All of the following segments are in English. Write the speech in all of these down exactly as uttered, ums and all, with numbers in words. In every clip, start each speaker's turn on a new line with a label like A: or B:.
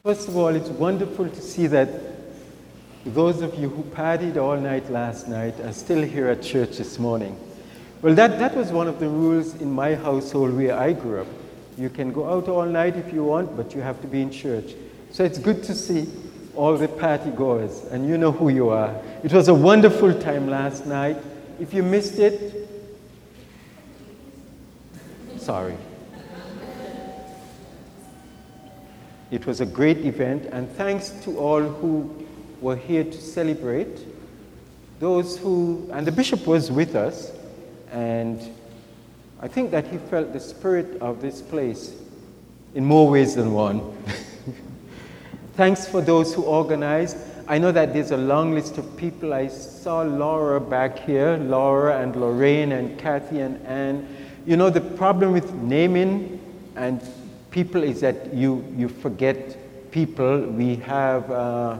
A: First of all, it's wonderful to see that those of you who partied all night last night are still here at church this morning. Well, that, that was one of the rules in my household where I grew up. You can go out all night if you want, but you have to be in church. So it's good to see all the party goers, and you know who you are. It was a wonderful time last night. If you missed it, sorry. It was a great event, and thanks to all who were here to celebrate. Those who, and the bishop was with us, and I think that he felt the spirit of this place in more ways than one. Thanks for those who organized. I know that there's a long list of people. I saw Laura back here, Laura and Lorraine and Kathy and Anne. You know, the problem with naming and people is that you, you forget people. We have uh,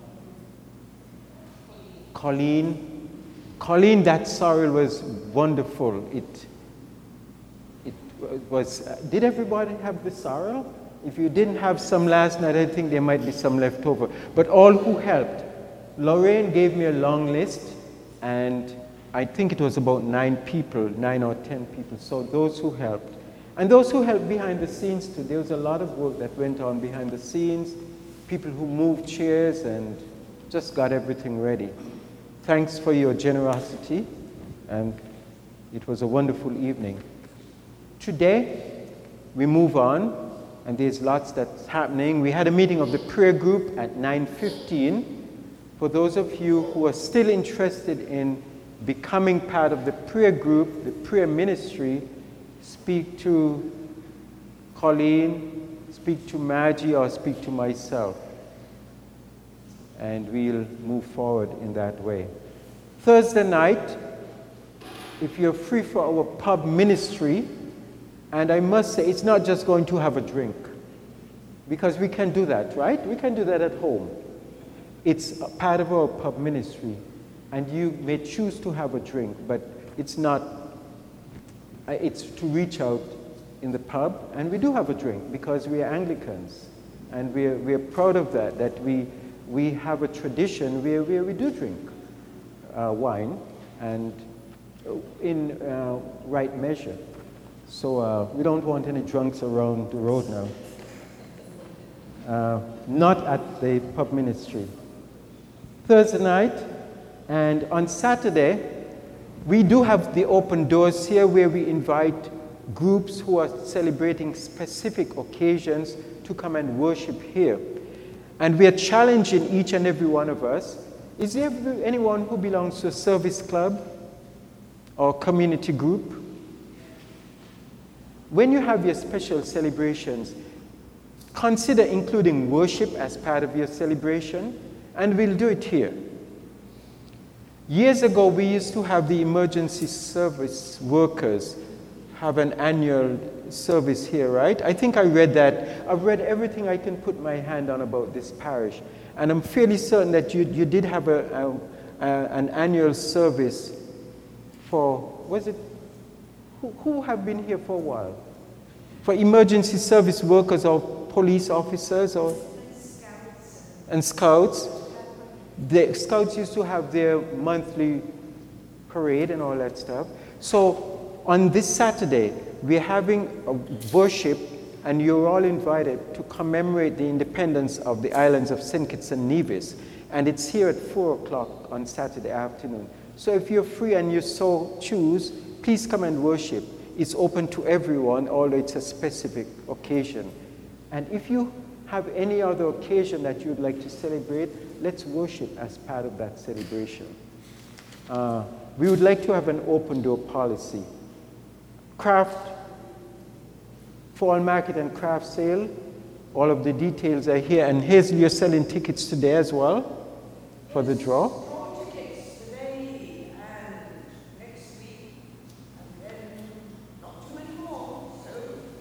A: Colleen. Colleen, that sorrel was wonderful. It, it was, uh, did everybody have the sorrel? If you didn't have some last night, I think there might be some left over. But all who helped. Lorraine gave me a long list, and I think it was about nine people, nine or ten people. So those who helped. And those who helped behind the scenes too. There was a lot of work that went on behind the scenes. People who moved chairs and just got everything ready. Thanks for your generosity, and it was a wonderful evening. Today, we move on. And there's lots that's happening. We had a meeting of the prayer group at nine fifteen. For those of you who are still interested in becoming part of the prayer group, the prayer ministry, speak to Colleen, speak to Maggie, or speak to myself. And we'll move forward in that way. Thursday night, if you're free for our pub ministry, and I must say, it's not just going to have a drink, because we can do that, right? We can do that at home. It's a part of our pub ministry, and you may choose to have a drink, but it's not, it's to reach out in the pub, and we do have a drink, because we are Anglicans, and we're, we're proud of that, that we, we have a tradition where, where we do drink uh, wine, and in uh, right measure. So uh, we don't want any drunks around the road now. Uh, not at the pub ministry. Thursday night, and on Saturday, we do have the open doors here where we invite groups who are celebrating specific occasions to come and worship here. And we are challenging each and every one of us. Is there anyone who belongs to a service club or community group? When you have your special celebrations, consider including worship as part of your celebration, and we'll do it here. Years ago, we used to have the emergency service workers have an annual service here, right? I think I read that. I've read everything I can put my hand on about this parish, and I'm fairly certain that you, you did have a, a, a, an annual service for, was it, who, who have been here for a while? For emergency service workers or police officers or scouts. And scouts. The scouts used to have their monthly parade and all that stuff. So on this Saturday, we're having a worship, and you're all invited to commemorate the independence of the islands of Saint Kitts and Nevis. And it's here at four o'clock on Saturday afternoon. So if you're free and you so choose, please come and worship. It's open to everyone, although it's a specific occasion. And if you have any other occasion that you'd like to celebrate, let's worship as part of that celebration. Uh, we would like to have an open door policy. Craft, fall market and craft sale, all of the details are here. And Hazel, you're selling tickets today as well for the draw.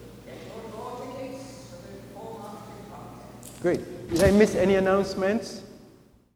A: Great. Did I miss any announcements?